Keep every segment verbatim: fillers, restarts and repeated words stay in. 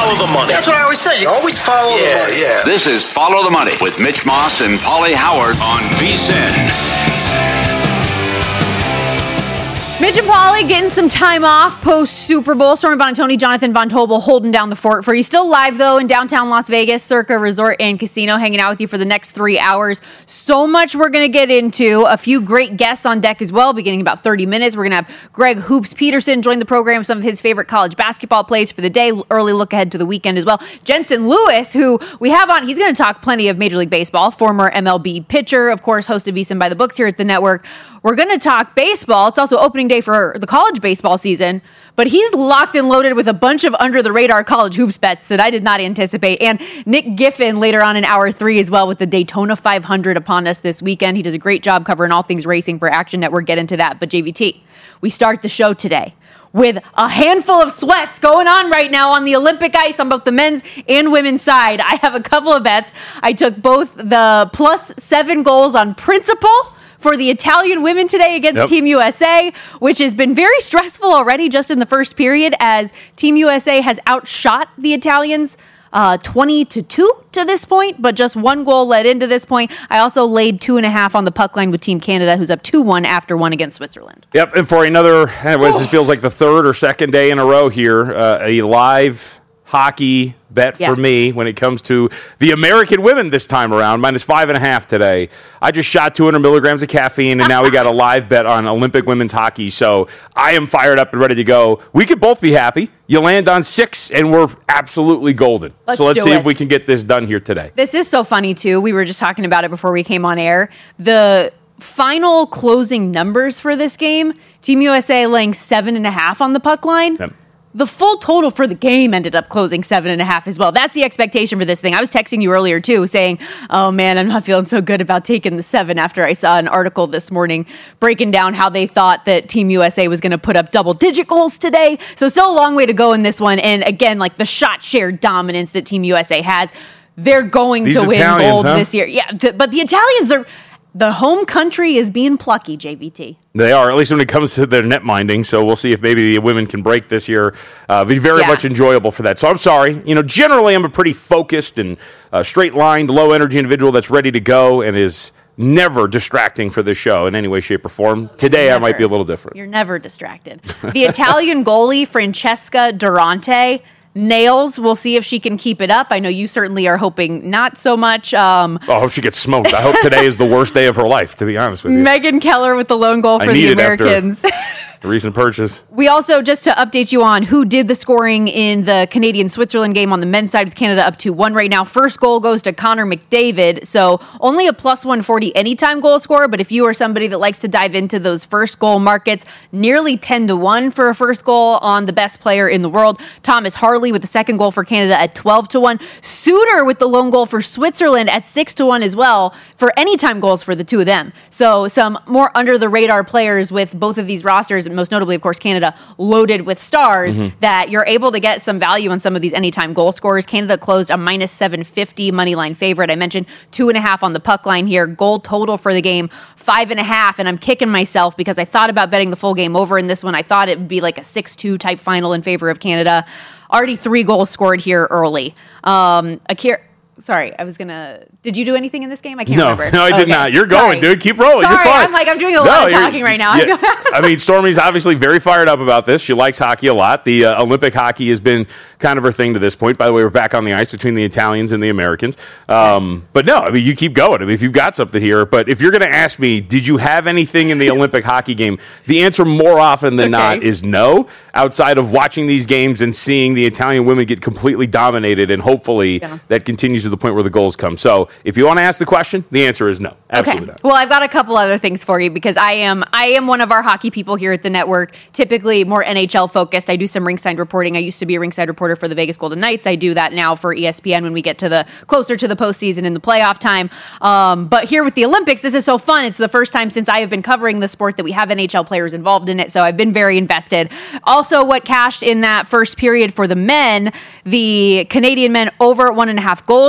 follow the money. That's what I always say. You always follow yeah, the money. Yeah. This is Follow the Money with Mitch Moss and Paulie Howard on V S I N. Mitch and Paulie getting some time off post-Super Bowl. Stormy Buonantony, Jonathan Von Tobel holding down the fort for you. Still live, though, in downtown Las Vegas, Circa Resort and Casino, hanging out with you for the next three hours. So much we're going to get into. A few great guests on deck as well, beginning about thirty minutes. We're going to have Greg Hoops Peterson join the program, some of his favorite college basketball plays for the day. Early look ahead to the weekend as well. Jensen Lewis, who we have on, he's going to talk plenty of Major League Baseball, former M L B pitcher, of course, host of V S I N by the Books here at the network. We're going to talk baseball. It's also opening day for the college baseball season, but he's locked and loaded with a bunch of under-the-radar college hoops bets that I did not anticipate. And Nick Giffen later on in hour three as well with the Daytona five hundred upon us this weekend. He does a great job covering all things racing for Action Network. Get into that. But J V T, we start the show today with a handful of sweats going on right now on the Olympic ice on both the men's and women's side. I have a couple of bets. I took both the plus seven goals on principle for the Italian women today against yep. Team U S A, which has been very stressful already just in the first period as Team U S A has outshot the Italians uh, twenty to two to this point, but just one goal led into this point. I also laid two and a half on the puck line with Team Canada, who's up two one after one against Switzerland. Yep, and for another, anyways, this feels like the third or second day in a row here, uh, a live hockey bet yes. for me when it comes to the American women this time around, minus five and a half today. I just shot two hundred milligrams of caffeine, and now we got a live bet on Olympic women's hockey, so I am fired up and ready to go. We could both be happy. You land on six, and we're absolutely golden. Let's so let's see it. if we can get this done here today. This is so funny, too. We were just talking about it before we came on air. The final closing numbers for this game, Team U S A laying seven and a half on the puck line. Yep. The full total for the game ended up closing seven and a half as well. That's the expectation for this thing. I was texting you earlier, too, saying, oh, man, I'm not feeling so good about taking the seven after I saw an article this morning breaking down how they thought that Team U S A was going to put up double-digit goals today. So still a long way to go in this one. And, again, like the shot share dominance that Team U S A has, they're going These to win Italians, gold huh? this year. Yeah, th- but the Italians, they're... The home country is being plucky, J V T. They are, at least when it comes to their net minding. So we'll see if maybe the women can break this year. Uh, be very yeah. much enjoyable for that. So I'm sorry. You know, generally I'm a pretty focused and uh, straight-lined, low-energy individual that's ready to go and is never distracting for this show in any way, shape, or form. Today never. I might be a little different. You're never distracted. The Italian goalie, Francesca Durante, nails. We'll see if she can keep it up. I know you certainly are hoping not so much. Um, oh, I hope she gets smoked. I hope today is the worst day of her life, to be honest with you. Megan Keller with the lone goal for I the Americans. The recent purchase. We also, just to update you on who did the scoring in the Canadian-Switzerland game on the men's side with Canada up two one right now. First goal goes to Connor McDavid, so only a plus one forty anytime goal scorer, but if you are somebody that likes to dive into those first goal markets, nearly ten to one for a first goal on the best player in the world. Thomas Harley with the second goal for Canada at twelve to one. Suter with the lone goal for Switzerland at six to one as well for anytime goals for the two of them. So some more under-the-radar players with both of these rosters, and most notably, of course, Canada, loaded with stars, mm-hmm. that you're able to get some value on some of these anytime goal scorers. Canada closed a minus seven fifty money line favorite. I mentioned two and a half on the puck line here. Goal total for the game, five and a half, and I'm kicking myself because I thought about betting the full game over in this one. I thought it would be like a six two type final in favor of Canada. Already three goals scored here early. Um, Akira... Sorry, I was going to... Did you do anything in this game? I can't no, remember. No, I did okay. not. You're Sorry. going, dude. Keep rolling. Sorry, you're fine. I'm like, I'm doing a no, lot of talking right now. Yeah, I mean, Stormy's obviously very fired up about this. She likes hockey a lot. The uh, Olympic hockey has been kind of her thing to this point. By the way, we're back on the ice between the Italians and the Americans. Um, yes. But no, I mean, you keep going. I mean, if you've got something here. But if you're going to ask me, did you have anything in the Olympic hockey game? The answer more often than okay. not is no, outside of watching these games and seeing the Italian women get completely dominated, and hopefully yeah. that continues to the point where the goals come. So if you want to ask the question, the answer is no. Absolutely okay. not. Well, I've got a couple other things for you because I am I am one of our hockey people here at the network, typically more N H L focused. I do some ringside reporting. I used to be a ringside reporter for the Vegas Golden Knights. I do that now for E S P N when we get to the closer to the postseason and the playoff time. Um, but here with the Olympics, this is so fun. It's the first time since I have been covering the sport that we have N H L players involved in it, so I've been very invested. Also, what cashed in that first period for the men, the Canadian men over one and a half goals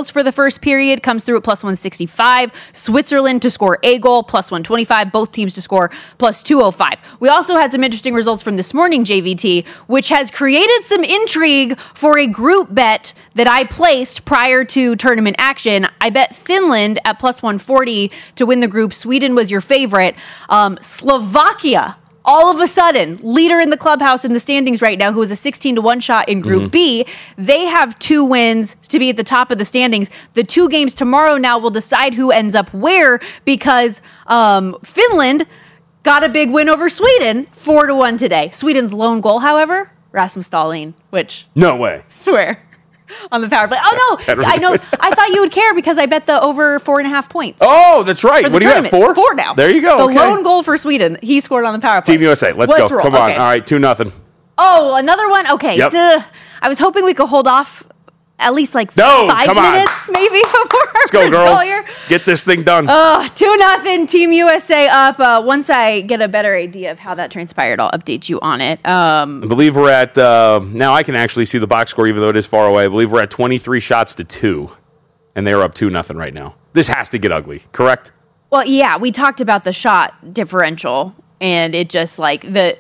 goals for the first period comes through at plus one sixty-five. Switzerland to score a goal, plus one twenty-five. Both teams to score, plus two oh five. We also had some interesting results from this morning, J V T, which has created some intrigue for a group bet that I placed prior to tournament action. I bet Finland at plus one forty to win the group. Sweden was your favorite. Um, Slovakia, all of a sudden, leader in the clubhouse in the standings right now, who is a sixteen to one shot in Group mm-hmm. B. They have two wins to be at the top of the standings. The two games tomorrow now will decide who ends up where, because um, Finland got a big win over Sweden, four to one today. Sweden's lone goal, however, Rasmus Dahlin, which... No way. Swear. On the power play. Oh, no. I know. I thought you would care because I bet the over four and a half points. Oh, that's right. What do you have, four? Four now. There you go. The okay. lone goal for Sweden. He scored on the power play. Team U S A. Let's, Let's go. Roll. Come on. Okay. All right. two nothing. Oh, another one? Okay. Yep. Duh. I was hoping we could hold off at least like no, five come minutes on. maybe before Let's go, girls. Get this thing done. Uh, two nothing. Team U S A up. Uh, once I get a better idea of how that transpired, I'll update you on it. Um, I believe we're at, uh, now I can actually see the box score even though it is far away. I believe we're at twenty-three shots to two, and they're up two nothing right now. This has to get ugly, correct? Well, yeah, we talked about the shot differential, and it just like the...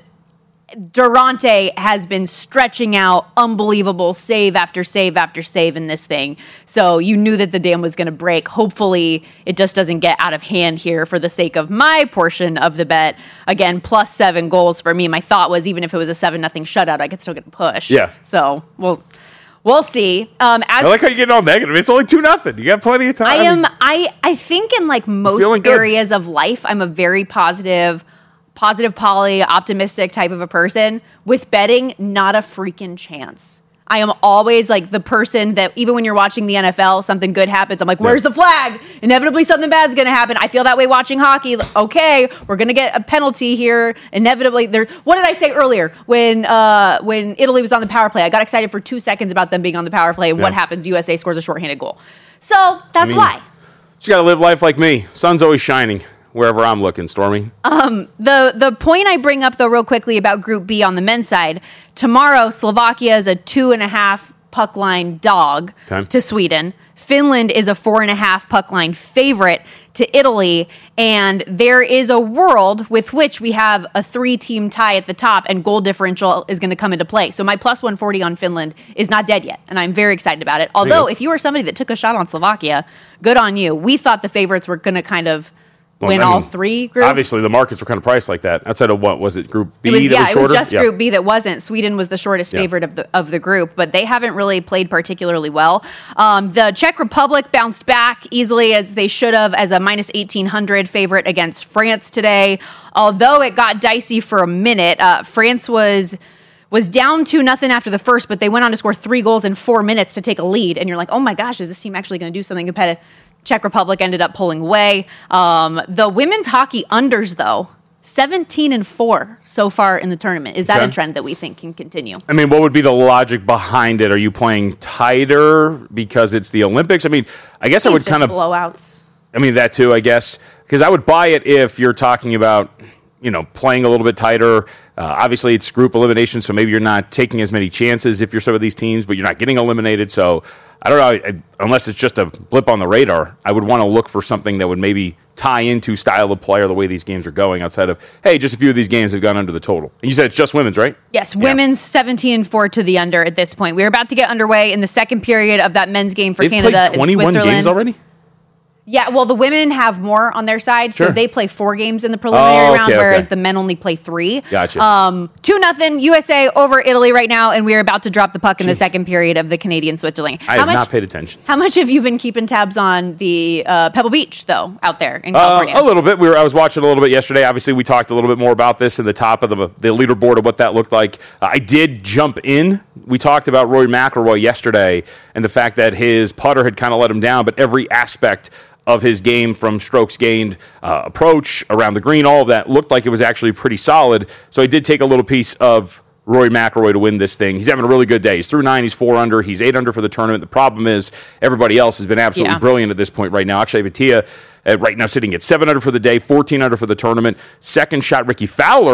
Durante has been stretching out unbelievable save after save after save in this thing. So you knew that the dam was going to break. Hopefully it just doesn't get out of hand here for the sake of my portion of the bet. Again, plus seven goals for me. My thought was even if it was a seven nothing shutout, I could still get a push. Yeah. So we'll we'll see. Um, as I like how you're getting all negative. It's only two nothing. You got plenty of time. I am. I I think in like most areas of life, I'm a very positive. Positive Polly, optimistic type of a person. With betting, not a freaking chance. I am always like the person that even when you're watching the N F L, something good happens. I'm like, where's the flag? Inevitably something bad's going to happen. I feel that way watching hockey. Okay, we're going to get a penalty here. Inevitably, there. What did I say earlier when uh, when Italy was on the power play? I got excited for two seconds about them being on the power play. And yeah. What happens? U S A scores a shorthanded goal. So that's I mean, why. You got to live life like me. Sun's always shining. Wherever I'm looking, Stormy. Um, the the point I bring up, though, real quickly about Group B on the men's side, tomorrow, Slovakia is a two and a half puck line dog okay. to Sweden. Finland is a four and a half puck line favorite to Italy. And there is a world with which we have a three-team tie at the top and goal differential is going to come into play. So my plus one forty on Finland is not dead yet, and I'm very excited about it. Although, if you were somebody that took a shot on Slovakia, good on you. We thought the favorites were going to kind of... Well, win I mean, all three groups. Obviously, the markets were kind of priced like that. Outside of what was it, Group B? It was, that yeah, was shorter? it was just yeah. Group B that wasn't. Sweden was the shortest yeah. favorite of the of the group, but they haven't really played particularly well. Um, the Czech Republic bounced back easily as they should have as a minus eighteen hundred favorite against France today. Although it got dicey for a minute, uh, France was. was down two nothing after the first, but they went on to score three goals in four minutes to take a lead. And you're like, oh my gosh, is this team actually going to do something competitive? Czech Republic ended up pulling away. Um, the women's hockey unders, though, seventeen and four so far in the tournament. Is that okay. a trend that we think can continue? I mean, what would be the logic behind it? Are you playing tighter because it's the Olympics? I mean, I guess it's I would kind of... blowouts. I mean, that too, I guess. Because I would buy it if you're talking about... you know, playing a little bit tighter. Uh, obviously, it's group elimination, so maybe you're not taking as many chances if you're some of these teams, but you're not getting eliminated. So, I don't know, I, unless it's just a blip on the radar, I would want to look for something that would maybe tie into style of play or the way these games are going outside of, hey, just a few of these games have gone under the total. And you said it's just women's, right? Yes, women's yeah. seventeen and four to the under at this point. We're about to get underway in the second period of that men's game for They've Canada played twenty-one and Switzerland. games already? Yeah, well, the women have more on their side, so sure. they play four games in the preliminary oh, okay, round, whereas okay. the men only play three. Gotcha. Um, two nothing U S A over Italy right now, and we're about to drop the puck in Jeez. the second period of the Canadian Switzerland. I how have much, not paid attention. How much have you been keeping tabs on the uh, Pebble Beach, though, out there in California? Uh, a little bit. We were. I was watching a little bit yesterday. Obviously, we talked a little bit more about this in the top of the the leaderboard of what that looked like. Uh, I did jump in. We talked about Rory McIlroy yesterday and the fact that his putter had kind of let him down, but every aspect of his game from strokes gained, uh, approach, around the green, all of that looked like it was actually pretty solid. So I did take a little piece of Rory McIlroy to win this thing. He's having a really good day. He's through nine. He's four under. He's eight under for the tournament. The problem is everybody else has been absolutely yeah. brilliant at this point right now. Akshay Bhatia uh, right now sitting at seven under for the day, fourteen under for the tournament. Second shot, Ricky Fowler,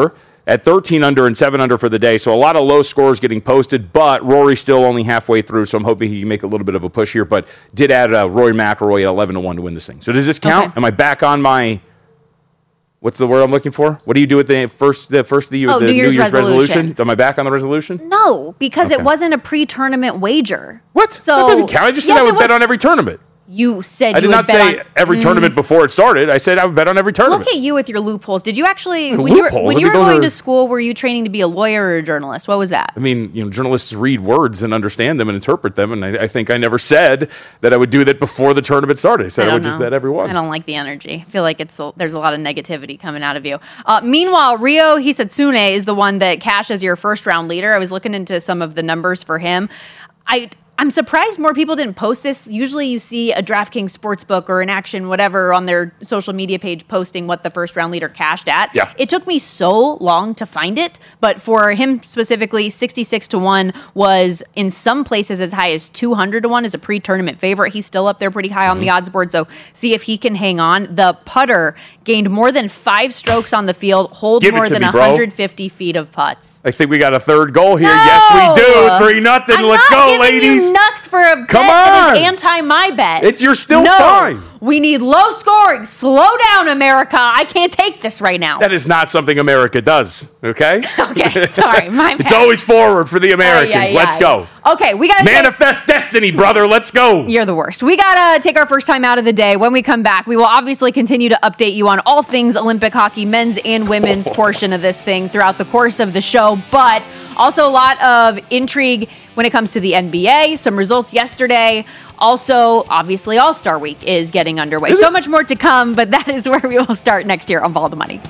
at thirteen under and seven under for the day. So a lot of low scores getting posted, but Rory still only halfway through, so I'm hoping he can make a little bit of a push here. But did add uh, Rory McIlroy at eleven to one to win this thing. So does this count? Okay. Am I back on my... What's the word I'm looking for? What do you do at the first the first of the year? Oh, the New Year's resolution. resolution? Am I back on the resolution? No, because Okay. it wasn't a pre-tournament wager. What? So, that doesn't count. I just said yes, I would it bet was- on every tournament. You said I you did would not bet say on, every Mm. tournament before it started. I said I would bet on every tournament. Look at you with your loopholes. Did you actually, when you were, Loopholes? when I you mean, were those going are- to school, were you training to be a lawyer or a journalist? What was that? I mean, you know, journalists read words and understand them and interpret them, and I, I think I never said that I would do that before the tournament started. I said I, I would don't just know. bet every one. I don't like the energy. I feel like it's a, there's a lot of negativity coming out of you. Uh, meanwhile, Ryo Hisatsune is the one that cashed as your first round leader. I was looking into some of the numbers for him. I I'm surprised more people didn't post this. Usually you see a DraftKings Sportsbook or an Action whatever on their social media page posting what the first round leader cashed at. Yeah. It took me so long to find it, but for him specifically, sixty-six to one was in some places as high as two hundred to one as a pre-tournament favorite. He's still up there pretty high on the odds board, so see if he can hang on. The putter gained more than five strokes on the field, holds Give it more to than me, bro. one hundred fifty feet of putts. I think we got a third goal here. No! Yes, we do. Three nothing. I'm Let's not go, giving ladies. You nuts for a bet Come that is on. anti my bet. It's- you're still no, fine. We need low scoring. Slow down, America. I can't take this right now. That is not something America does. Okay. Okay, sorry, my It's bad. always forward for the Americans. Ay, ay, Let's ay. go. Okay, we got to Manifest destiny, brother. Let's go. You're the worst. We got to take our first time out of the day. When we come back, we will obviously continue to update you on all things Olympic hockey, men's and women's portion of this thing throughout the course of the show, but also a lot of intrigue when it comes to the N B A, some results yesterday. Also, obviously, All-Star Week is getting underway. Is so it? much more to come, but that is where we will start next year on Follow the Money.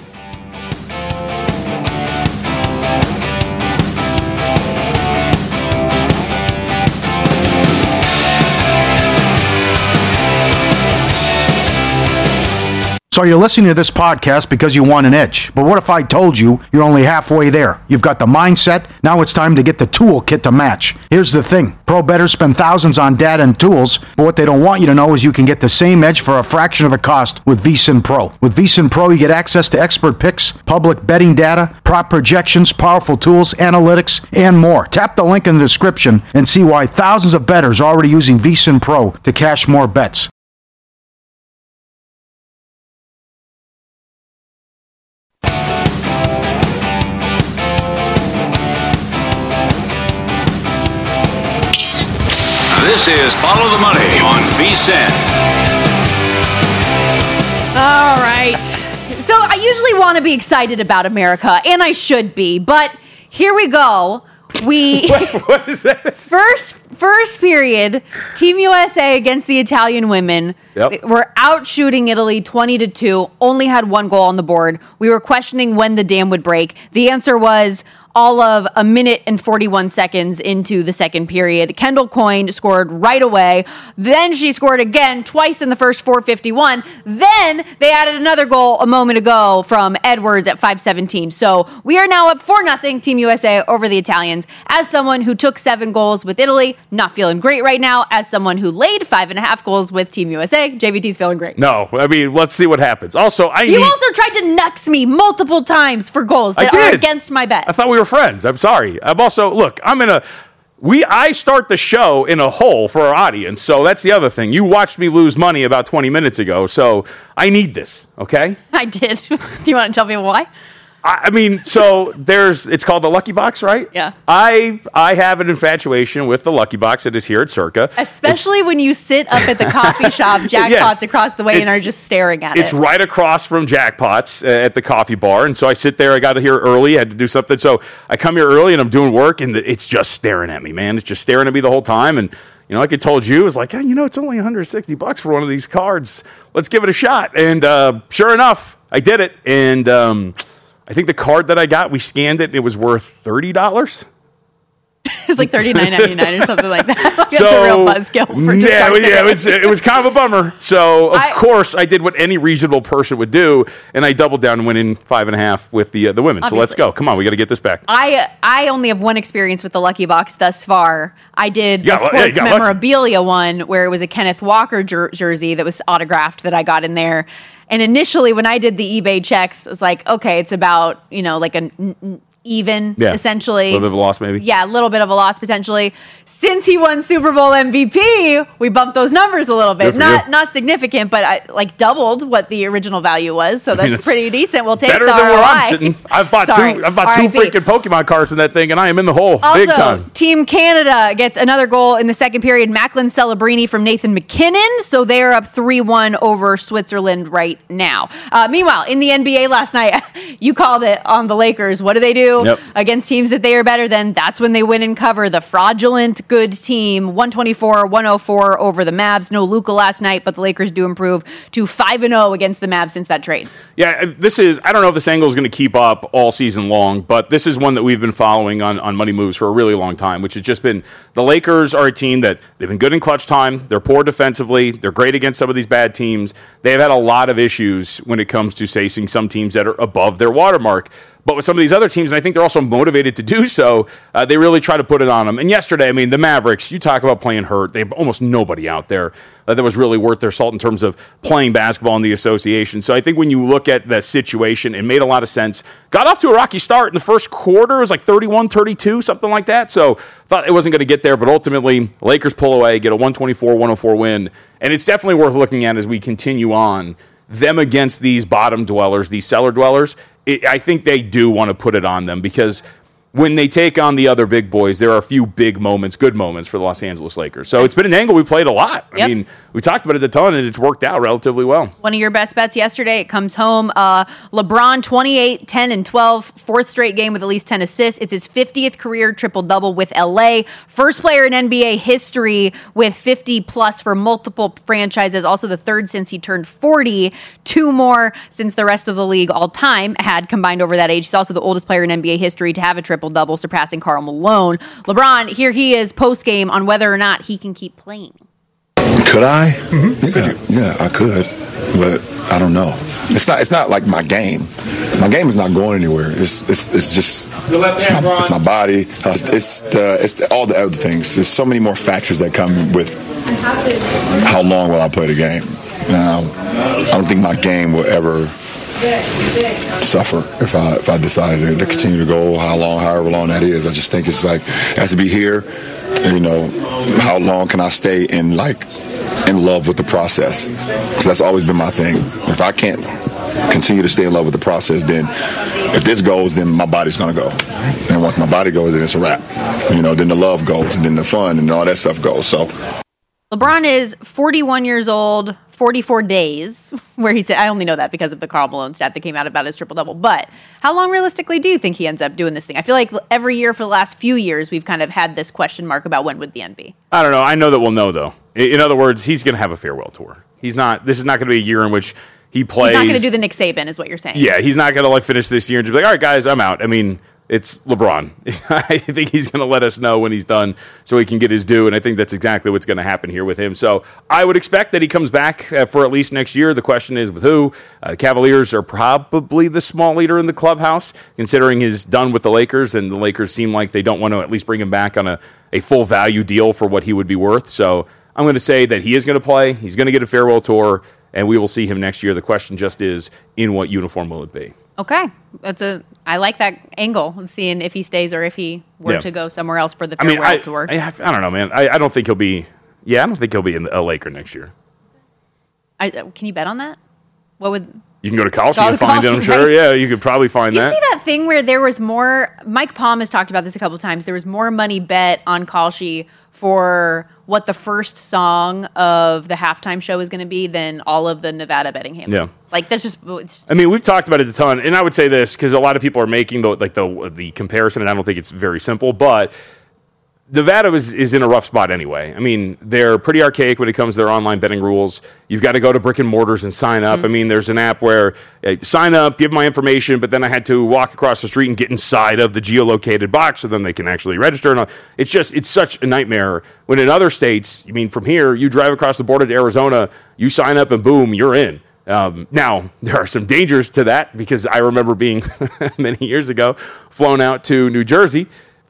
So you're listening to this podcast because you want an edge. But what if I told you you're only halfway there? You've got the mindset, now it's time to get the toolkit to match. Here's the thing. Pro bettors spend thousands on data and tools, but what they don't want you to know is you can get the same edge for a fraction of the cost with VSiN Pro. With VSiN Pro, you get access to expert picks, public betting data, prop projections, powerful tools, analytics, and more. Tap the link in the description and see why thousands of bettors are already using VSiN Pro to cash more bets. This is Follow the Money on VSiN. All right. So I usually want to be excited about America, and I should be, but here we go. We What is that? first first period, Team U S A against the Italian women. Yep. We're out shooting Italy twenty to two, only had one goal on the board. We were questioning when the dam would break. The answer was all of a minute and forty-one seconds into the second period. Kendall Coyne scored right away. Then she scored again twice in the first four fifty-one. Then they added another goal a moment ago from Edwards at five seventeen. So we are now up four nothing Team U S A over the Italians. As someone who took seven goals with Italy, not feeling great right now. As someone who laid five and a half goals with Team U S A, J V T's feeling great. No, I mean, let's see what happens. Also, I You need, also tried to nux me multiple times for goals I that are did. against my bet. I thought we were friends. I'm sorry. I'm also look. I'm in a. We I start the show in a hole for our audience, so that's the other thing. You watched me lose money about twenty minutes ago, so I need this. Okay. I did. Do you want to tell me why? I I mean, so there's, it's called the Lucky Box, right? Yeah. I I have an infatuation with the Lucky Box that is here at Circa. Especially when you sit up at the coffee shop, jackpots Yes. across the way, and It's- are just staring at It's it. right across from Jackpots uh, at the coffee bar. And so I sit there. I got here early. I had to do something. So I come here early and I'm doing work and it's just staring at me, man. It's just staring at me the whole time. And, you know, like I told you, it was like, hey, you know, it's only one hundred sixty bucks for one of these cards. Let's give it a shot. And uh, sure enough, I did it. And um, I think the card that I got, we scanned it. It was worth thirty dollars. It's like thirty-nine ninety-nine or something like that. Like So, that's a real buzzkill for just yeah, our yeah, it was it was kind of a bummer. So of I- course I did what any reasonable person would do, and I doubled down and went in five and a half with the uh, the women. So let's Obviously. go. Come on, we got to get this back. I I only have one experience with the Lucky Box thus far. I did the Yeah, well, yeah, sports you got lucky. memorabilia one where it was a Kenneth Walker jer- jersey that was autographed that I got in there. And initially, when I did the eBay checks, it was like, okay, it's about, you know, like an n- n- even, yeah. essentially. A little bit of a loss, maybe. Yeah, a little bit of a loss, potentially. Since he won Super Bowl M V P, we bumped those numbers a little bit. Not you. not significant, but I, like doubled what the original value was, so that's I mean, pretty decent. We'll take better the than R O I. Where I'm sitting. I've bought Sorry. two I've bought two freaking Pokemon cards from that thing, and I am in the hole also, big time. Team Canada gets another goal in the second period. Macklin Celebrini from Nathan McKinnon, so they are up three one over Switzerland right now. Uh, meanwhile, in the N B A last night, you called it on the Lakers. What do they do yep. against teams that they are better than? That's when they win and cover. The fraudulent good team, one twenty-four one oh four over the Mavs. No Luka last night, but the Lakers do improve to five and oh against the Mavs since that trade. Yeah, this is, I don't know if this angle is going to keep up all season long, but this is one that we've been following on, on Money Moves for a really long time, which has just been the Lakers are a team that they've been good in clutch time. They're poor defensively. They're great against some of these bad teams. They've had a lot of issues when it comes to facing some teams that are above their watermark. But with some of these other teams, and I think they're also motivated to do so, uh, they really try to put it on them. And yesterday, I mean, the Mavericks, you talk about playing hurt. They have almost nobody out there uh, that was really worth their salt in terms of playing basketball in the association. So I think when you look at the situation, it made a lot of sense. Got off to a rocky start in the first quarter. It was like thirty-one thirty-two, something like that. So thought it wasn't going to get there, but ultimately, Lakers pull away, get a one twenty-four one oh four win. And it's definitely worth looking at as we continue on. Them against these bottom dwellers, these cellar dwellers, it, I think they do want to put it on them because when they take on the other big boys, there are a few big moments, good moments for the Los Angeles Lakers. So it's been an angle we played a lot. I yep. mean, we talked about it a ton, and it's worked out relatively well. One of your best bets yesterday, it comes home. Uh, LeBron, twenty-eight, ten, and twelve, fourth straight game with at least ten assists. It's his fiftieth career triple-double with L A. First player in N B A history with fifty-plus for multiple franchises. Also the third since he turned forty. Two more since the rest of the league all-time had combined over that age. He's also the oldest player in N B A history to have a triple-double, surpassing Karl Malone. LeBron, here he is post-game on whether or not he can keep playing. Could I? Mm-hmm. Yeah, yeah, I could, but I don't know. It's not. It's not like my game. My game is not going anywhere. It's. It's. It's just. It's my, it's my body. It's. It's, the, it's the, all the other things. There's so many more factors that come with how long will I play the game. Now, I don't think my game will ever suffer if I if I decided to continue to go how long, however long that is. I just think it's like it has to be here. You know, how long can I stay in like in love with the process? Because that's always been my thing. If I can't continue to stay in love with the process, then if this goes, then my body's gonna go. And once my body goes, then it's a wrap. You know, then the love goes, and then the fun and all that stuff goes. So. LeBron is forty-one years old, forty-four days, where he said, I only know that because of the Karl Malone stat that came out about his triple-double. But how long realistically do you think he ends up doing this thing? I feel like every year for the last few years, we've kind of had this question mark about when would the end be. I don't know. I know that we'll know, though. In other words, he's going to have a farewell tour. He's not. This is not going to be a year in which he plays. He's not going to do the Nick Saban, is what you're saying. Yeah, he's not going to like finish this year and just be like, all right, guys, I'm out. I mean, it's LeBron. I think he's going to let us know when he's done so he can get his due, and I think that's exactly what's going to happen here with him. So I would expect that he comes back uh, for at least next year. The question is with who? Uh, the Cavaliers are probably the small leader in the clubhouse, considering he's done with the Lakers, and the Lakers seem like they don't want to at least bring him back on a, a full value deal for what he would be worth. So I'm going to say that he is going to play. He's going to get a farewell tour, and we will see him next year. The question just is, in what uniform will it be? Okay, that's a. I like that angle of seeing if he stays or if he were yeah. to go somewhere else for the farewell I mean, I, tour. I, I don't know, man. I, I don't think he'll be. Yeah, I don't think he'll be in a Laker next year. I, can you bet on that? What would you can go to college and find it? I'm sure. Right? Yeah, you could probably find you that. You see that thing where there was more. Mike Palm has talked about this a couple of times. There was more money bet on Kalshi for what the first song of the halftime show is going to be than all of the Nevada betting handle. Yeah. Like, that's just... It's, I mean, we've talked about it a ton, and I would say this, because a lot of people are making the like the the comparison, and I don't think it's very simple, but Nevada is, is in a rough spot anyway. I mean, they're pretty archaic when it comes to their online betting rules. You've got to go to brick and mortars and sign up. Mm-hmm. I mean, there's an app where uh, sign up, give my information, but then I had to walk across the street and get inside of the geolocated box so then they can actually register. And all. It's just, it's such a nightmare. When in other states, I mean, from here, you drive across the border to Arizona, you sign up and boom, you're in. Um, now, there are some dangers to that because I remember being many years ago flown out to New Jersey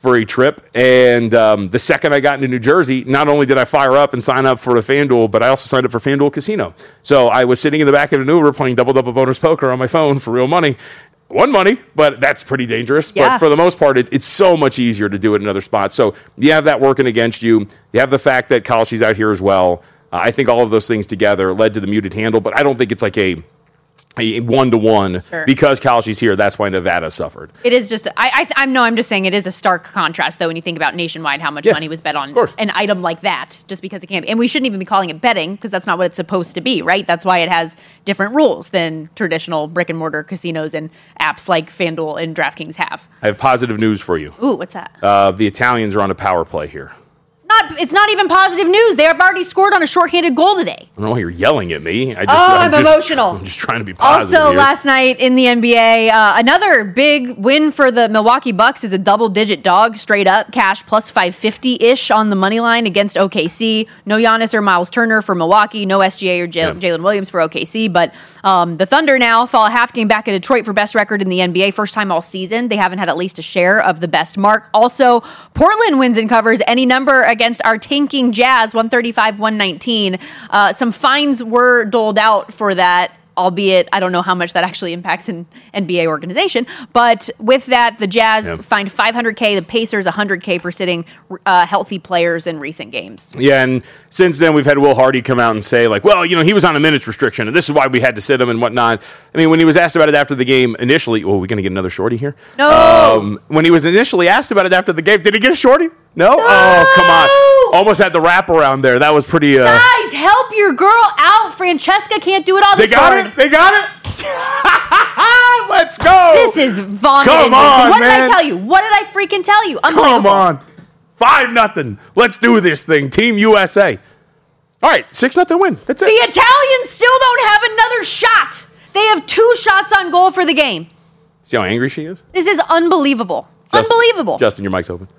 for a trip. And um, the second I got into New Jersey, not only did I fire up and sign up for a FanDuel, but I also signed up for FanDuel Casino. So I was sitting in the back of an Uber playing Double Double Bonus Poker on my phone for real money. Won money, but that's pretty dangerous. Yeah. But for the most part, it, it's so much easier to do it in other spots. So you have that working against you. You have the fact that Kalshi's out here as well. Uh, I think all of those things together led to the muted handle, but I don't think it's like a a one-to-one Sure. because Kalshi's here. That's why Nevada suffered. It is just, I, I, I no, I'm just saying it is a stark contrast, though, when you think about nationwide, how much Yeah, money was bet on of course. an item like that, just because it can't be. And we shouldn't even be calling it betting, because that's not what it's supposed to be, right? That's why it has different rules than traditional brick-and-mortar casinos and apps like FanDuel and DraftKings have. I have positive news for you. Ooh, what's that? Uh, the Italians are on a power play here. Not, it's not even positive news. They have already scored on a shorthanded goal today. I don't know why you're yelling at me. I just, Oh, I'm just, emotional. I'm just trying to be positive Also, here. last night in the N B A, uh, another big win for the Milwaukee Bucks is a double-digit dog, straight up, cash plus five fifty-ish on the money line against O K C. No Giannis or Miles Turner for Milwaukee, no S G A or J- Yeah. Jalen Williams for O K C, but um, the Thunder now fall a half game back at Detroit for best record in the N B A, first time all season. They haven't had at least a share of the best mark. Also, Portland wins and covers any number against our tanking Jazz, one thirty-five one nineteen. Uh, some fines were doled out for that, albeit I don't know how much that actually impacts an N B A organization. But with that, the Jazz Yep. fined five hundred K, the Pacers one hundred K for sitting uh, healthy players in recent games. Yeah, and since then we've had Will Hardy come out and say, like, well, you know, he was on a minutes restriction, and this is why we had to sit him and whatnot. I mean, when he was asked about it after the game initially, oh, are we going to get another shorty here? No! Um, when he was initially asked about it after the game, did he get a shorty? No? Oh, come on. Almost had the wraparound there. That was pretty... Uh, Guys, help your girl out. Francesca can't do it all they this got hard. it? They got it? Let's go! This is vomited. Come on, What did man. I tell you? What did I freaking tell you? Come Unbelievable. on. Five nothing. Let's do this thing. Team U S A. All right, six nothing win. That's it. The Italians still don't have another shot. They have two shots on goal for the game. See how angry she is? This is unbelievable. Justin- Unbelievable. Justin, your mic's open.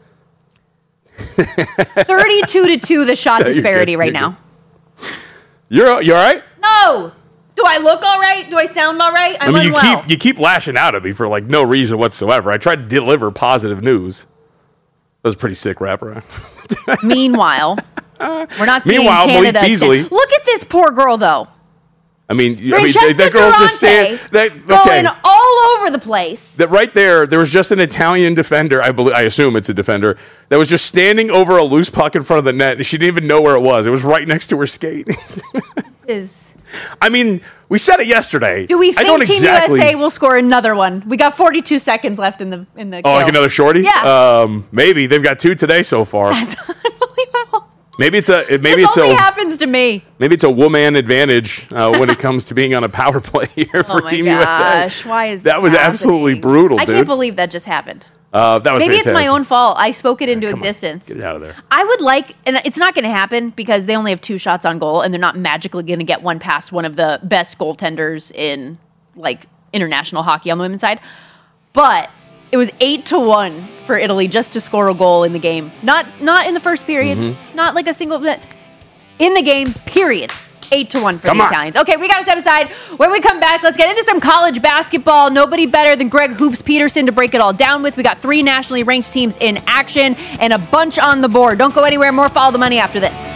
thirty-two to two the shot You're disparity good, right you're now. You're you all right? No. Do I look all right? Do I sound all right? I'm I mean, you unwell. keep you keep lashing out at me for like no reason whatsoever. I tried to deliver positive news. That was a pretty sick wraparound. Meanwhile, we're not seeing Meanwhile, Malik Canada. Beasley- Look at this poor girl, though. I mean, I mean, Francesca that girl's just Durante stand. That, going okay, all over the place. that right there, there was just an Italian defender. I believe, I assume it's a defender that was just standing over a loose puck in front of the net, and she didn't even know where it was. It was right next to her skate. Is I mean, we said it yesterday. do we I think don't Team exactly, U S A will score another one? We got forty-two seconds left in the in the. Oh, like kill. another shorty? Yeah. Um, maybe they've got two today so far. That's unbelievable. Maybe it's a maybe This it's only a happens to me. maybe it's a woman advantage uh, when it comes to being on a power play here for Oh my Team gosh! U S A. Why is that this was absolutely happening? brutal, I dude. can't believe that just happened. uh, that was Maybe it's my fantastic. own fault. I spoke it into Come on, existence. get it out of there. I would like, and it's not going to happen because they only have two shots on goal, and they're not magically going to get one past one of the best goaltenders in like international hockey on the women's side. But it was eight to one for Italy just to score a goal in the game. Not not in the first period. Mm-hmm. Not like a single in the game. Period. Eight to one for Come the on. Italians. Okay, we got to step aside. When we come back, let's get into some college basketball. Nobody better than Greg Hoops Peterson to break it all down with. We got three nationally ranked teams in action and a bunch on the board. Don't go anywhere. More Follow the Money after this.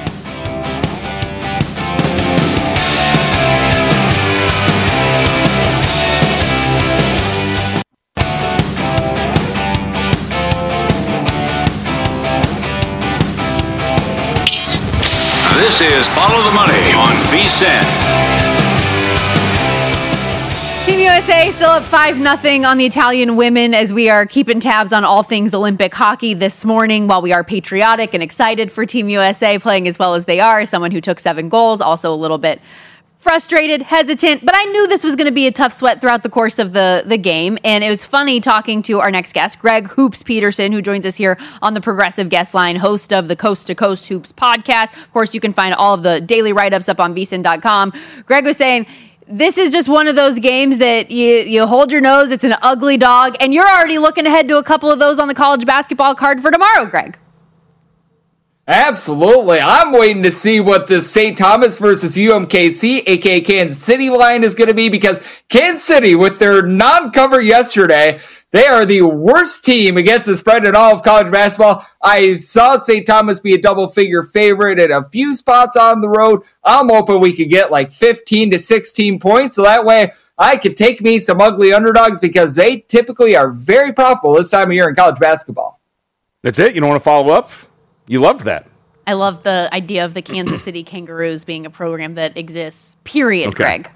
This is Follow the Money on V S I N. Team U S A still up five nothing on the Italian women as we are keeping tabs on all things Olympic hockey this morning. While we are patriotic and excited for Team U S A playing as well as they are, someone who took seven goals, also a little bit frustrated, hesitant, but I knew this was going to be a tough sweat throughout the course of the, the game. And it was funny talking to our next guest, Greg Hoops Peterson, who joins us here on the Progressive Guest Line, host of the Coast to Coast Hoops podcast. Of course, you can find all of the daily write-ups up on V S I N dot com. Greg was saying, this is just one of those games that you, you hold your nose, it's an ugly dog, and you're already looking ahead to a couple of those on the college basketball card for tomorrow, Greg. Absolutely. I'm waiting to see what this Saint Thomas versus U M K C, aka Kansas City line is going to be, because Kansas City, with their non-cover yesterday, they are the worst team against the spread in all of college basketball. I saw Saint Thomas be a double-figure favorite at a few spots on the road. I'm hoping we could get like fifteen to sixteen points, so that way I could take me some ugly underdogs, because they typically are very profitable this time of year in college basketball. That's it? You don't want to follow up? You loved that. I love the idea of the Kansas City Kangaroos being a program that exists, period, okay. Greg.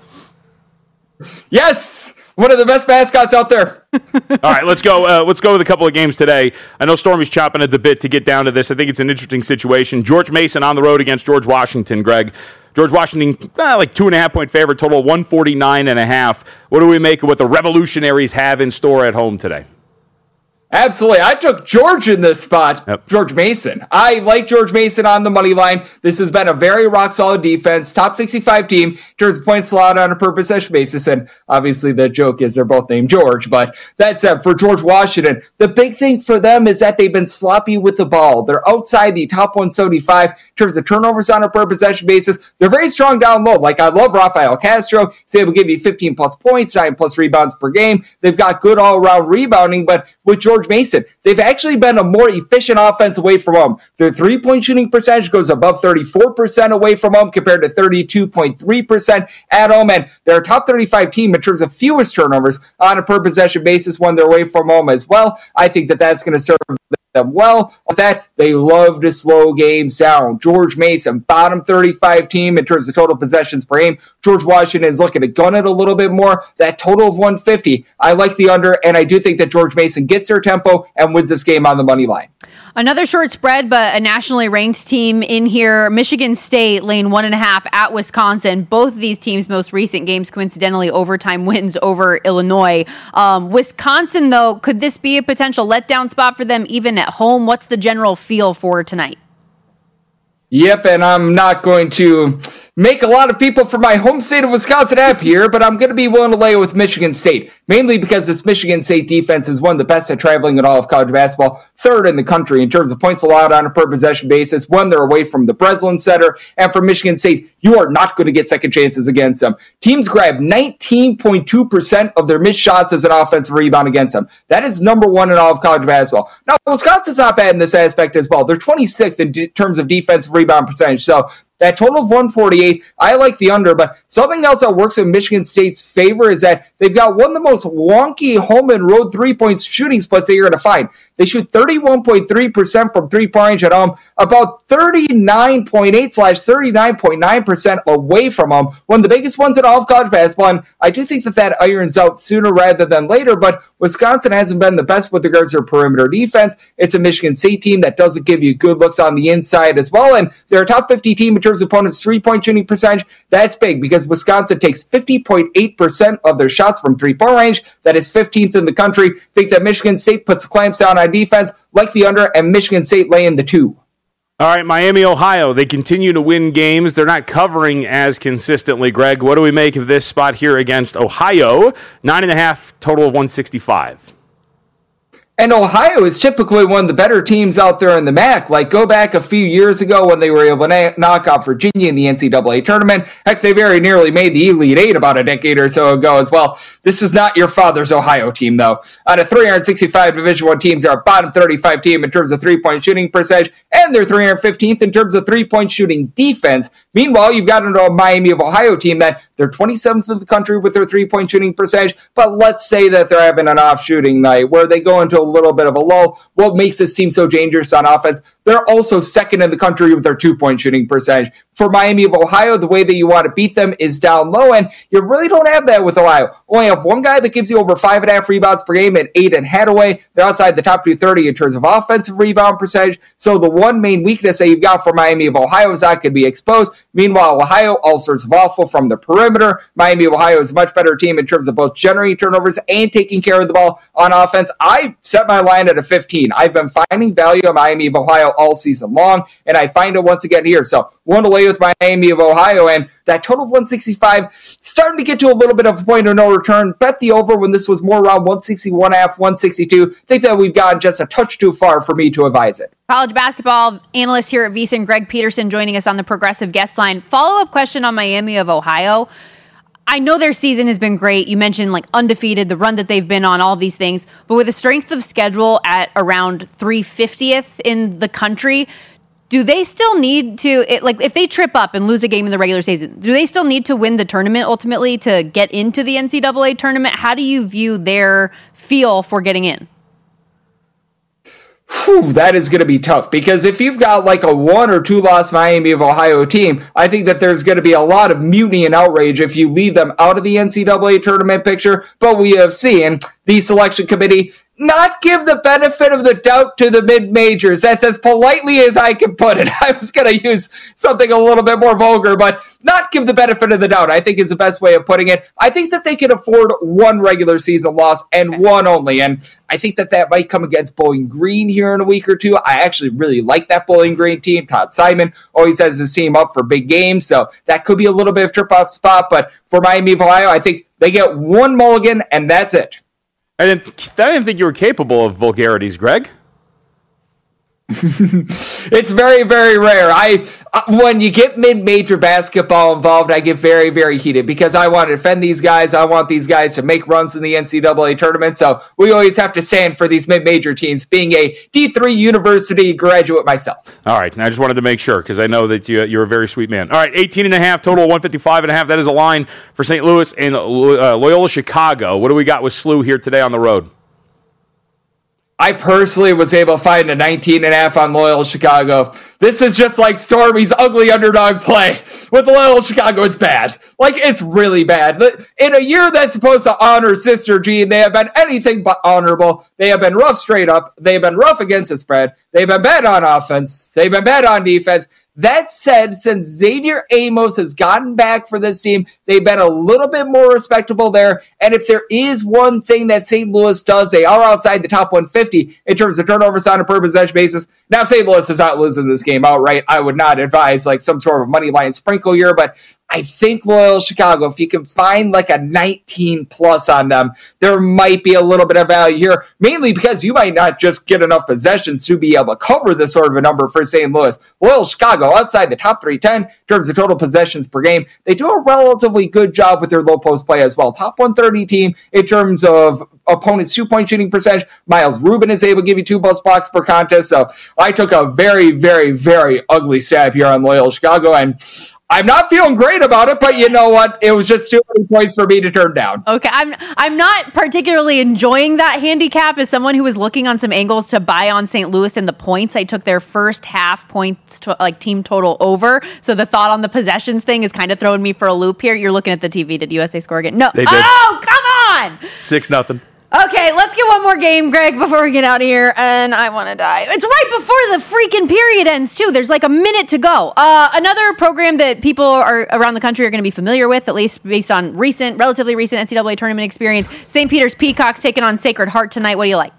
Yes! One of the best mascots out there. All right, let's go. Uh, let's go with a couple of games today. I know Stormy's chopping at the bit to get down to this. I think it's an interesting situation. George Mason on the road against George Washington, Greg. George Washington, uh, like two and a half point favorite, total one forty-nine and a half. What do we make of what the Revolutionaries have in store at home today? Absolutely. I took George in this spot. Yep. George Mason. I like George Mason on the money line. This has been a very rock-solid defense. Top sixty-five team in terms of points allowed on a per possession basis. And obviously the joke is they're both named George. But that said, for George Washington, the big thing for them is that they've been sloppy with the ball. They're outside the top one seventy-five in terms of turnovers on a per possession basis. They're very strong down low. Like, I love Rafael Castro. He's able to give you fifteen plus points, nine plus rebounds per game. They've got good all-around rebounding. But with George Mason, they've actually been a more efficient offense away from home. Their three-point shooting percentage goes above thirty-four percent away from home compared to thirty-two point three percent at home. And they're a top thirty-five team in terms of fewest turnovers on a per-possession basis when they're away from home as well. I think that that's going to serve them well. With that, they love to slow games down. George Mason, bottom thirty-five team in terms of total possessions per game. George Washington is looking to gun it a little bit more. That total of one fifty, I like the under, and I do think that George Mason gets their tempo and wins this game on the money line. Another short spread, but a nationally ranked team in here. Michigan State laying one and a half at Wisconsin. Both of these teams' most recent games, coincidentally, overtime wins over Illinois. Um, Wisconsin, though, could this be a potential letdown spot for them even at home? What's the general feel for tonight? Yep, and I'm not going to make a lot of people from my home state of Wisconsin happy here, but I'm going to be willing to lay with Michigan State, mainly because this Michigan State defense is one of the best at traveling in all of college basketball, third in the country in terms of points allowed on a per possession basis. One, they're away from the Breslin Center, and for Michigan State, you are not going to get second chances against them. Teams grab nineteen point two percent of their missed shots as an offensive rebound against them. That is number one in all of college basketball. Now, Wisconsin's not bad in this aspect as well. They're twenty-sixth in d- terms of defensive rebound percentage, so that total of one forty-eight, I like the under, but something else that works in Michigan State's favor is that they've got one of the most wonky home and road three-point shooting splits that you're going to find. They shoot thirty-one point three percent from three-point range at home, about thirty-nine point eight slash thirty-nine point nine percent away from home. One of the biggest ones in all of college basketball, and I do think that that irons out sooner rather than later, but Wisconsin hasn't been the best with regards to their perimeter defense. It's a Michigan State team that doesn't give you good looks on the inside as well, and they're a top fifty team in terms of opponents' three-point shooting percentage. That's big because Wisconsin takes fifty point eight percent of their shots from three-point range. That is fifteenth in the country. I think that Michigan State puts the clamps down on defense, like the under, and Michigan State laying the two. All right, Miami, Ohio, they continue to win games. They're not covering as consistently. Greg, what do we make of this spot here against Ohio? Nine and a half, total of one sixty-five. And Ohio is typically one of the better teams out there in the M A C. Like, go back a few years ago when they were able to na- knock out Virginia in the N C double A tournament. Heck, they very nearly made the Elite Eight about a decade or so ago as well. This is not your father's Ohio team, though. Out of three hundred sixty-five Division I teams, they're a bottom thirty-five team in terms of three-point shooting percentage, and they're three hundred fifteenth in terms of three-point shooting defense. Meanwhile, you've got a Miami of Ohio team that they're twenty-seventh in the country with their three-point shooting percentage, but let's say that they're having an off shooting night where they go into a little bit of a lull. What makes this team so dangerous on offense? They're also second in the country with their two-point shooting percentage. For Miami of Ohio, the way that you want to beat them is down low, and you really don't have that with Ohio. Only have one guy that gives you over five and a half rebounds per game at Aiden Hadaway. They're outside the top two thirty in terms of offensive rebound percentage. So the one main weakness that you've got for Miami of Ohio is that could be exposed. Meanwhile, Ohio, all sorts of awful from the perimeter. Miami of Ohio is a much better team in terms of both generating turnovers and taking care of the ball on offense. I set my line at a fifteen. I've been finding value on Miami of Ohio all season long, and I find it once again here. So one to lay with Miami of Ohio, and that total of one sixty-five starting to get to a little bit of a point of no return. Bet the over when this was more around one sixty-one and a half, one sixty-two. Think that we've gone just a touch too far for me to advise it. College basketball analyst here at VSiN, Greg Peterson, joining us on the Progressive guest line. Follow-up question on Miami of Ohio. I know their season has been great. You mentioned like undefeated, the run that they've been on, all these things. But with a strength of schedule at around three hundred fiftieth in the country, do they still need to, it, like if they trip up and lose a game in the regular season, do they still need to win the tournament ultimately to get into the N C double A tournament? How do you view their feel for getting in? Whew, that is going to be tough, because if you've got like a one or two loss Miami of Ohio team, I think that there's going to be a lot of mutiny and outrage if you leave them out of the N C double A tournament picture. But we have seen the selection committee not give the benefit of the doubt to the mid-majors. That's as politely as I can put it. I was going to use something a little bit more vulgar, but not give the benefit of the doubt, I think is the best way of putting it. I think that they can afford one regular season loss and one only, and I think that that might come against Bowling Green here in a week or two. I actually really like that Bowling Green team. Todd Simon always has his team up for big games, so that could be a little bit of trip-off spot, but for Miami of Ohio, I think they get one mulligan, and that's it. I didn't, I didn't think you were capable of vulgarities, Greg. It's very, very rare. I uh, when you get mid-major basketball involved, I get very, very heated because I want to defend these guys. I want these guys to make runs in the N C double A tournament. So we always have to stand for these mid-major teams. Being a D three university graduate myself. All right, I just wanted to make sure because I know that you, you're a very sweet man. All right, eighteen and a half total, one fifty-five and a half. That is a line for Saint Louis and uh, Loyola Chicago. What do we got with S L U here today on the road? I personally was able to find a nineteen and a half on Loyola Chicago. This is just like Stormy's ugly underdog play. With Loyola Chicago, it's bad. Like, it's really bad. In a year that's supposed to honor Sister Jean, they have been anything but honorable. They have been rough straight up. They have been rough against the spread. They've been bad on offense. They've been bad on defense. That said, since Xavier Amos has gotten back for this team, they've been a little bit more respectable there. And if there is one thing that Saint Louis does, they are outside the top one fifty in terms of turnovers on a per possession basis. Now, Saint Louis is not losing this game outright. I would not advise like some sort of money line sprinkle here, but I think Loyola Chicago, if you can find like a nineteen plus on them, there might be a little bit of value here, mainly because you might not just get enough possessions to be able to cover this sort of a number for Saint Louis. Loyola Chicago, outside the top three ten in terms of total possessions per game, they do a relatively good job with their low post play as well. Top one thirty team in terms of opponent's two-point shooting percentage. Miles Rubin is able to give you two plus blocks per contest, so I took a very, very, very ugly stab here on Loyola Chicago, and I'm not feeling great about it, but you know what? It was just too many points for me to turn down. Okay, I'm I'm not particularly enjoying that handicap. As someone who was looking on some angles to buy on Saint Louis in the points, I took their first half points, to, like team total over. So the thought on the possessions thing is kind of throwing me for a loop here. You're looking at the T V. Did U S A score again? No. They did. Oh, come on! Six nothing. Okay, let's get one more game, Greg, before we get out of here, and I want to die. It's right before the freaking period ends, too. There's like a minute to go. Uh, another program that people are around the country are going to be familiar with, at least based on recent, relatively recent N C double A tournament experience. Saint Peter's Peacocks taking on Sacred Heart tonight. What do you like?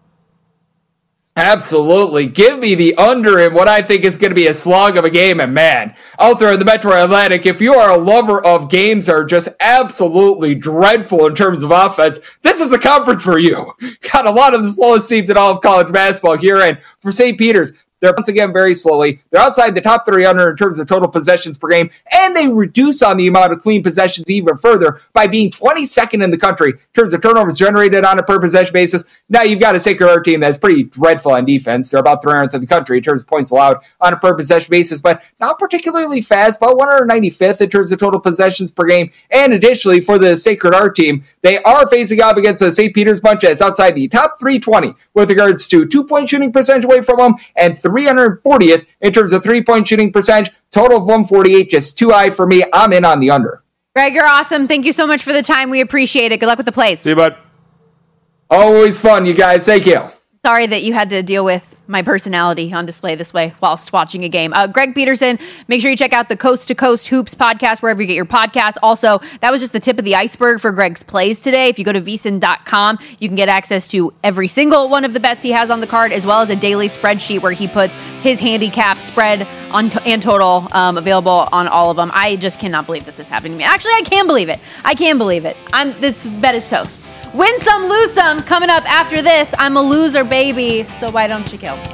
Absolutely. Give me the under in what I think is going to be a slog of a game. And man, out there in the Metro Atlantic, if you are a lover of games that are just absolutely dreadful in terms of offense, this is the conference for you. Got a lot of the slowest teams in all of college basketball here. And for Saint Peter's, they're once again very slowly. They're outside the top three hundred in terms of total possessions per game, and they reduce on the amount of clean possessions even further by being twenty-second in the country in terms of turnovers generated on a per possession basis. Now you've got a Sacred Heart team that's pretty dreadful on defense. They're about three hundredth in the country in terms of points allowed on a per possession basis, but not particularly fast, about one hundred ninety-fifth in terms of total possessions per game. And additionally, for the Sacred Heart team, they are facing off against the Saint Peter's bunch that's outside the top three twenty with regards to two-point shooting percentage away from them and three hundred fortieth in terms of three-point shooting percentage. Total of one forty-eight, just too high for me. I'm in on the under. Greg, you're awesome. Thank you so much for the time. We appreciate it. Good luck with the plays. See you, bud. Always fun, you guys. Thank you. Sorry that you had to deal with my personality on display this way whilst watching a game. Uh, Greg Peterson, make sure you check out the Coast to Coast Hoops podcast wherever you get your podcasts. Also, that was just the tip of the iceberg for Greg's plays today. If you go to V S I N dot com, you can get access to every single one of the bets he has on the card, as well as a daily spreadsheet where he puts his handicap spread on t- and total um, available on all of them. I just cannot believe this is happening to me. Actually, I can believe it. I can believe it. I'm this bet is toast. Win some, lose some. Coming up after this, I'm a loser, baby. So why don't you kill me?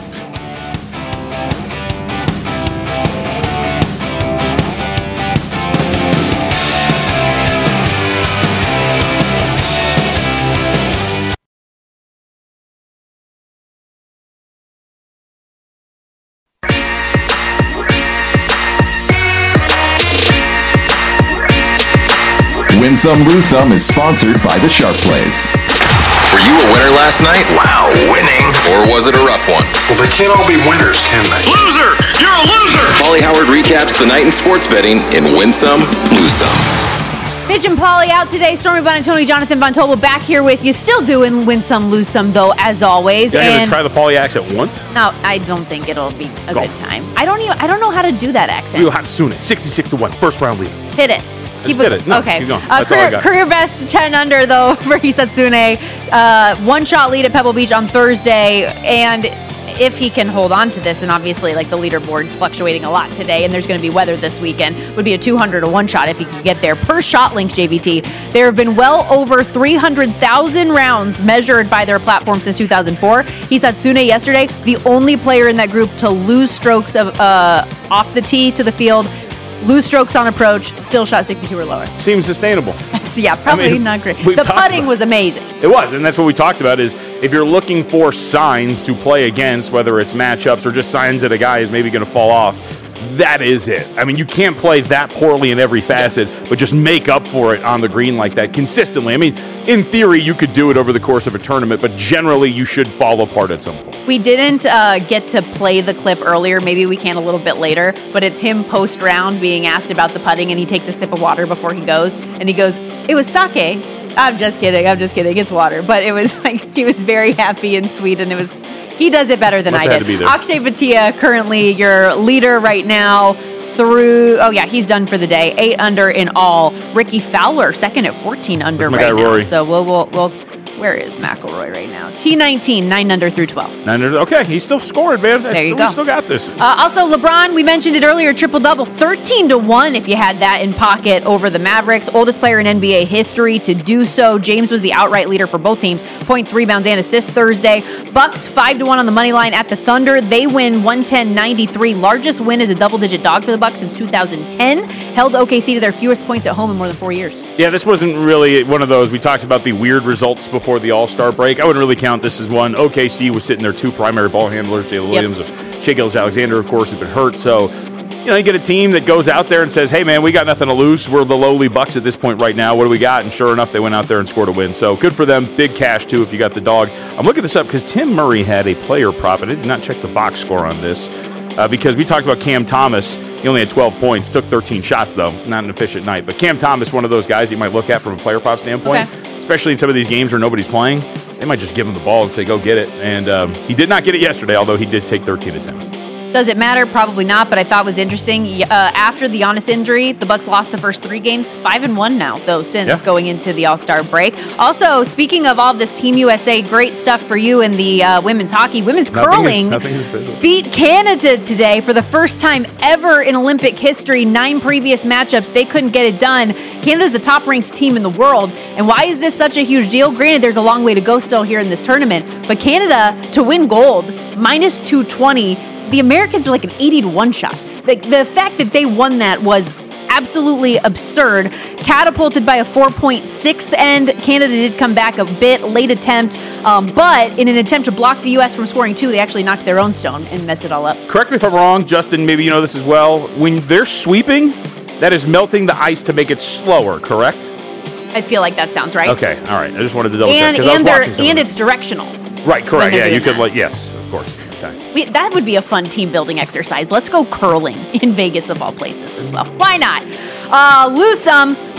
Win Some, Lose Some is sponsored by the Sharp Plays. Were you a winner last night? Wow, winning? Or was it a rough one? Well, they can't all be winners, can they? Loser! You're a loser! Paulie Howard recaps the night in sports betting in Win Some, Lose Some. Mitch and Paulie out today. Stormy Buonantony, Jonathan Von Tobel back here with you. Still doing Win Some, Lose Some, though, as always. You're going and to try the Paulie accent once? No, I don't think it'll be a Go. good time. I don't even. I don't know how to do that accent. Ryo Hatsune, sixty-six to one, first round lead. Hit it. Just did it. No, okay. keep going. Uh, That's all I career, got. career best ten under though for Hisatsune. Uh, one shot lead at Pebble Beach on Thursday, and if he can hold on to this, and obviously like the leaderboard's fluctuating a lot today, and there's going to be weather this weekend, would be a two hundred to one shot if he can get there per shot link. J V T. There have been well over three hundred thousand rounds measured by their platform since two thousand four. Hisatsune yesterday, the only player in that group to lose strokes of uh, off the tee to the field. Lose strokes on approach, still shot sixty-two or lower. Seems sustainable. Yeah, probably I mean, not great. we've The talked putting about- was amazing. It was, and that's what we talked about is if you're looking for signs to play against, whether it's matchups or just signs that a guy is maybe going to fall off, that is it. I mean, you can't play that poorly in every facet, but just make up for it on the green like that consistently. I mean, in theory, you could do it over the course of a tournament, but generally you should fall apart at some point. We didn't uh, get to play the clip earlier. Maybe we can a little bit later, but it's him post round being asked about the putting, and he takes a sip of water before he goes, and he goes, "It was sake." I'm just kidding. I'm just kidding. It's water, but it was like he was very happy and sweet, and it was. He does it better than Must I have did. had to be there. Akshay Bhatia, currently your leader right now through, oh yeah, he's done for the day. Eight under in all. Ricky Fowler, second at fourteen under Where's my right guy, now. Rory? So we'll, we'll, we'll, where is McIlroy right now? T nineteen, nine under through twelve. Nine under- Okay, he's still scoring, man. There you we go. still got this. Uh, also, LeBron, we mentioned it earlier, triple-double, thirteen to one if you had that in pocket over the Mavericks. Oldest player in N B A history to do so. James was the outright leader for both teams. Points, rebounds, and assists Thursday. Bucks, five to one on the money line at the Thunder. They win one ten ninety-three. Largest win as a double-digit dog for the Bucks since two thousand ten. Held O K C to their fewest points at home in more than four years. Yeah, this wasn't really one of those. We talked about the weird results before the All-Star break. I wouldn't really count this as one. O K C was sitting there two primary ball handlers, Jalen Williams, of Shai Gilgeous-Alexander, of course, has been hurt. So, you know, you get a team that goes out there and says, hey, man, we got nothing to lose. We're the lowly Bucks at this point right now. What do we got? And sure enough, they went out there and scored a win. So good for them. Big cash, too, if you got the dog. I'm looking this up because Tim Murray had a player prop. I did not check the box score on this uh, because we talked about Cam Thomas. He only had twelve points, took thirteen shots, though. Not an efficient night. But Cam Thomas, one of those guys you might look at from a player prop standpoint, Okay. especially in some of these games where nobody's playing. They might just give him the ball and say, go get it. And um, he did not get it yesterday, although he did take thirteen attempts. Does it matter? Probably not, but I thought was interesting. Uh, after the Giannis injury, the Bucks lost the first three games, five and one now, though, since Yeah. going into the All-Star break. Also, speaking of all of this Team U S A, great stuff for you in the uh, women's hockey. Women's Nothing curling is, nothing is official. beat Canada today for the first time ever in Olympic history. Nine previous matchups, they couldn't get it done. Canada's the top-ranked team in the world. And why is this such a huge deal? Granted, there's a long way to go still here in this tournament, but Canada, to win gold, minus two twenty. The Americans are like an eighty to one shot. Like the fact that they won that was absolutely absurd. Catapulted by a four point sixth end. Canada did come back a bit, late attempt, um, but in an attempt to block the U S from scoring two, they actually knocked their own stone and messed it all up. Correct me if I'm wrong, Justin, maybe you know this as well. When they're sweeping, that is melting the ice to make it slower, correct? I feel like that sounds right. Okay, all right. I just wanted to double And check because I was and, they're- watching some of and it. it's directional. Right, correct. they're Yeah, you doing could, that. like, yes, of course. Okay. We, that would be a fun team building exercise. Let's go curling in Vegas of all places as well. Why not? Uh, lose some.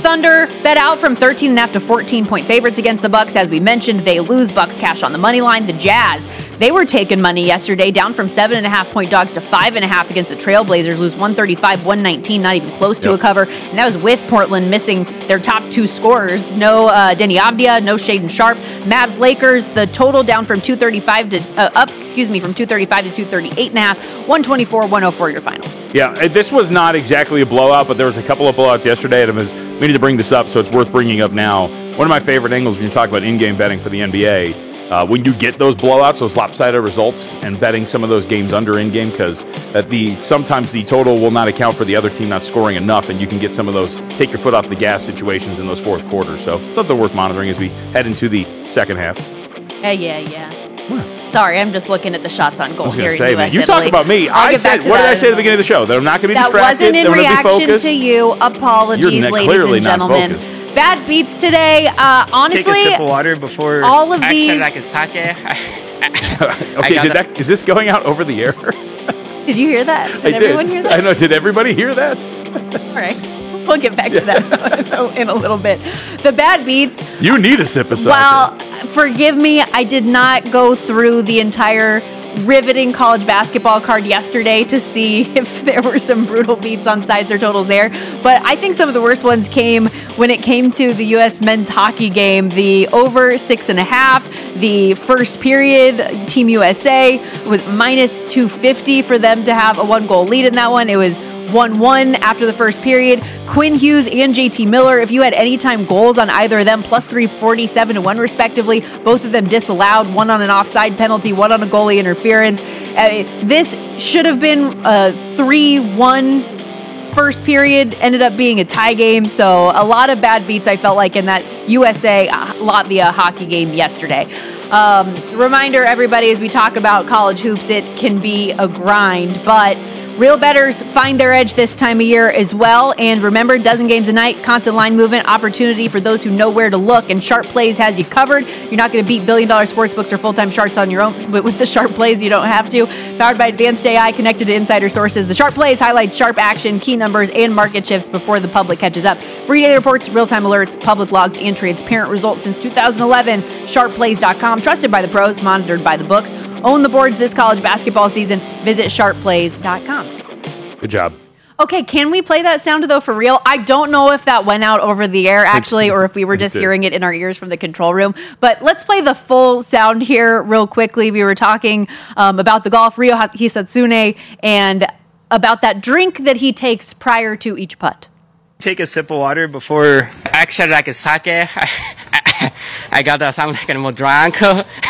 Thunder bet out from thirteen and a half to fourteen point favorites against the Bucks. As we mentioned, they lose. Bucks cash on the money line. The Jazz, they were taking money yesterday, down from seven and a half point dogs to five and a half against the Trailblazers. Lose one thirty-five, one nineteen, not even close to yep. a cover. And that was with Portland missing their top two scorers. No uh, Denny Avdia, no Shaden Sharp. Mavs Lakers, the total down from two thirty-five to uh, up, excuse me, from two thirty-five to two thirty-eight and a half. one twenty-four, one oh four your final. Yeah, this was not exactly a blowout, but there was a couple of blowouts yesterday, and I was meaning to bring this up, so it's worth bringing up now. One of my favorite angles when you talk about in-game betting for the N B A, uh, when you get those blowouts, those lopsided results, and betting some of those games under in-game, because that the sometimes the total will not account for the other team not scoring enough, and you can get some of those take your foot off the gas situations in those fourth quarters. So something worth monitoring as we head into the second half. Yeah, yeah, yeah. What? Sorry, I'm just looking at the shots on goal I was here. Say, in U S man, you talk about me. I'll I said, what did I say at the beginning of the show? That I'm not going to be that distracted. That wasn't in I'm reaction be focused. to you. Apologies, You're ladies clearly and not gentlemen. focused. Bad beats today. Uh, honestly, take a sip of water before. All of these. Like a sake. okay, did that? Is this going out over the air? Did you hear that? Did I everyone did. hear that? I know. Did everybody hear that? All right. We'll get back to that in a little bit. The bad beats. You need a sip of sake. Well, forgive me. I did not go through the entire riveting college basketball card yesterday to see if there were some brutal beats on sides or totals there. But I think some of the worst ones came when it came to the U S men's hockey game. The over six and a half, the first period, Team U S A was minus two fifty for them to have a one goal lead in that one. It was one one after the first period. Quinn Hughes and J T Miller, if you had anytime goals on either of them, plus three forty-seven to one respectively. Both of them disallowed, one on an offside penalty, one on a goalie interference. Uh, this should have been a three one first period, ended up being a tie game. So a lot of bad beats I felt like in that U S A uh, Latvia hockey game yesterday. Um, reminder, everybody, as we talk about college hoops, it can be a grind, but real bettors find their edge this time of year as well. And remember, dozen games a night, constant line movement, opportunity for those who know where to look. And Sharp Plays has you covered. You're not going to beat billion-dollar sportsbooks or full-time sharks on your own, but with the Sharp Plays, you don't have to. Powered by advanced A I, connected to insider sources, the Sharp Plays highlights sharp action, key numbers, and market shifts before the public catches up. Free daily reports, real-time alerts, public logs, and transparent results since two thousand eleven. sharp plays dot com, trusted by the pros, monitored by the books. Own the boards this college basketball season. Visit sharp plays dot com. Good job. Okay, can we play that sound though for real? I don't know if that went out over the air actually, or if we were just hearing it in our ears from the control room. But let's play the full sound here real quickly. We were talking um, about the golf, Ryo Hisatsune, and about that drink that he takes prior to each putt. Take a sip of water before. Actually, like a sake. I got uh, something like more drunk.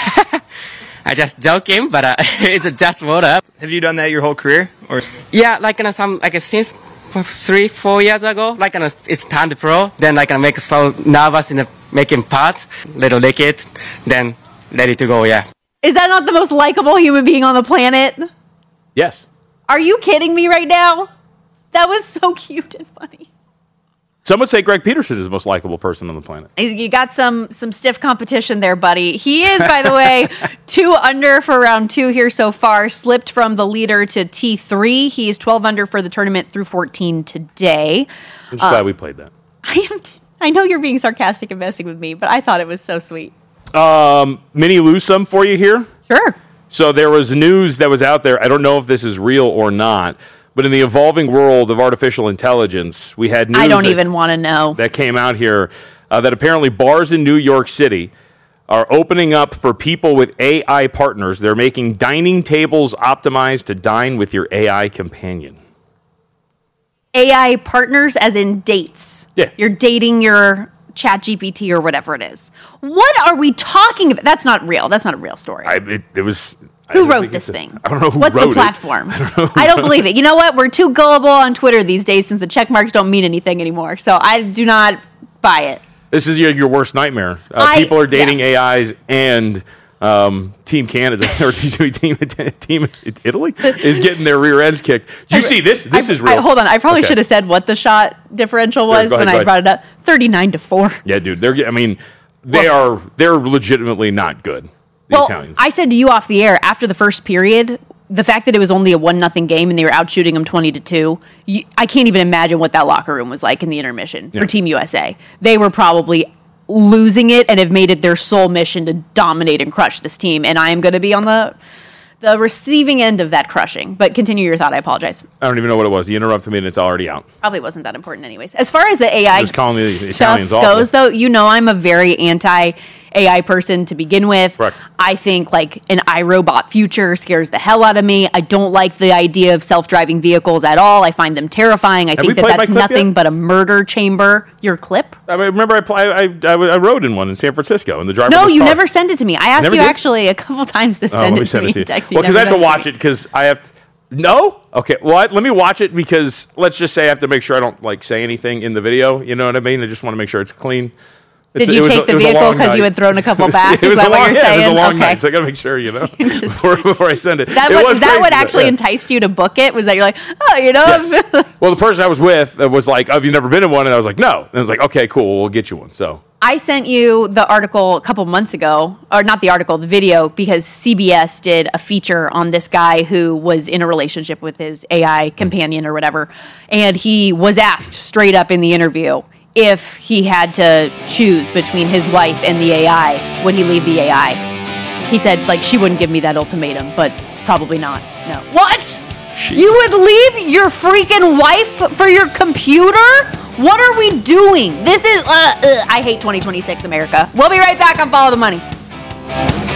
I just joking, but uh, it's just water. Have you done that your whole career, or? Yeah, like uh, some like uh, since three, four years ago. Like uh, it's turned pro. Then like I make so nervous in the making parts, little liquid, then ready to go. Yeah. Is that not the most likable human being on the planet? Yes. Are you kidding me right now? That was so cute and funny. Some would say Greg Peterson is the most likable person on the planet. You got some some stiff competition there, buddy. He is, by the way, two under for round two here so far. Slipped from the leader to T three. He's twelve under for the tournament through fourteen today. I'm just uh, glad we played that. I am. I know you're being sarcastic and messing with me, but I thought it was so sweet. Um, mini lose some for you here. Sure. So there was news that was out there. I don't know if this is real or not. But in the evolving world of artificial intelligence, we had news I don't that, even want to know. that came out here uh, that apparently bars in New York City are opening up for people with A I partners. They're making dining tables optimized to dine with your A I companion. A I partners as in dates. Yeah. You're dating your Chat G P T or whatever it is. What are we talking about? That's not real. That's not a real story. I, it, it was... Who wrote this thing? I don't know who What's wrote the platform? it. I don't know. I don't believe it. You know what? We're too gullible on Twitter these days since the check marks don't mean anything anymore. So I do not buy it. This is your, your worst nightmare. Uh, I, people are dating yeah. A Is and um, Team Canada or Team Team Italy is getting their rear ends kicked. Did you see this? This I, is real. I, hold on. I probably okay. should have said what the shot differential was Sure, when ahead, I brought it up. thirty-nine to four. Yeah, dude. They're. I mean, they well, are. They're legitimately not good. The well, Italians. I said to you off the air after the first period, the fact that it was only a one nothing game and they were out shooting them twenty to two, you, I can't even imagine what that locker room was like in the intermission yeah. for Team U S A. They were probably losing it and have made it their sole mission to dominate and crush this team. And I am going to be on the the receiving end of that crushing. But continue your thought. I apologize. I don't even know what it was. You interrupted me and it's already out. Probably wasn't that important anyways. As far as the A I just calling the stuff Italians goes, awful. though, you know I'm a very anti A I person to begin with. Correct. I think like an iRobot future scares the hell out of me. I don't like the idea of self-driving vehicles at all. I find them terrifying. I Have think we that played that's my clip nothing yet? but a murder chamber. Your clip? I remember I, pl- I, I, I, I rode in one in San Francisco in the driverless No, you car. never sent it to me. I asked Never you did? actually a couple times to Oh, send let me it to send me. it to you. Text me, Well, because I never have to sent watch it because I have to. No? Okay. Well, I, let me watch it because let's just say I have to make sure I don't like say anything in the video. You know what I mean? I just want to make sure it's clean. Did It's, you it was take a- the it was a vehicle long because you night. had thrown a couple back? It Is was that a what long, you're yeah, saying? it was a long okay. night, so I got to make sure, you know, Just- before, before I send it. That it what, was is that crazy, what but, actually yeah. enticed you to book it? Was that you're like, oh, you know? Yes. Well, the person I was with uh, was like, "Oh, have you never been in one?" And I was like, "No." And I was like, "Okay, cool, we'll get you one." So I sent you the article a couple months ago, or not the article, the video, because C B S did a feature on this guy who was in a relationship with his A I companion or whatever. And he was asked straight up in the interview if he had to choose between his wife and the A I, would he leave the A I? He said, like, she wouldn't give me that ultimatum, but probably not. No. What? She- You would leave your freaking wife for your computer? What are we doing? This is, uh, uh, I hate twenty twenty-six America. We'll be right back on Follow the Money.